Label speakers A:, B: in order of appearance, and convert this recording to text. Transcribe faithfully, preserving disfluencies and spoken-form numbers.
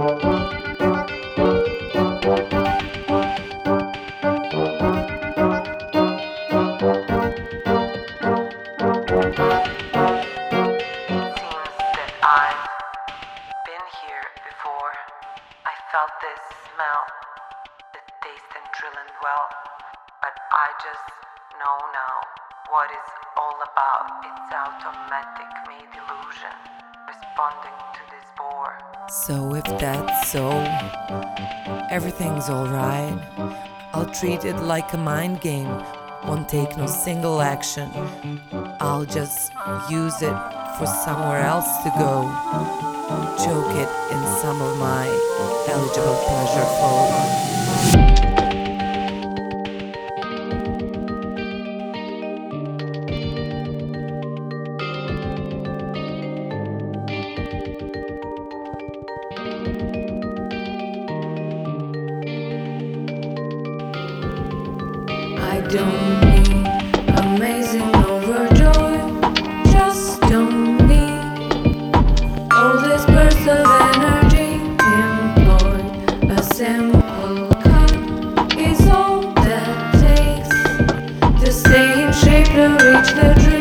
A: I felt this smell, the taste and drilling well, but I just know now what it's all about. It's automatic made illusion, responding to this bore.
B: So if that's so, everything's alright. I'll treat it like a mind game, won't take no single action. I'll just use it for somewhere else to go. Choke it in some of my eligible pleasure flow. I don't need amazing overjoy, just don't need all this burst of energy. Employ a simple cut is all that takes to stay in shape to reach the dream.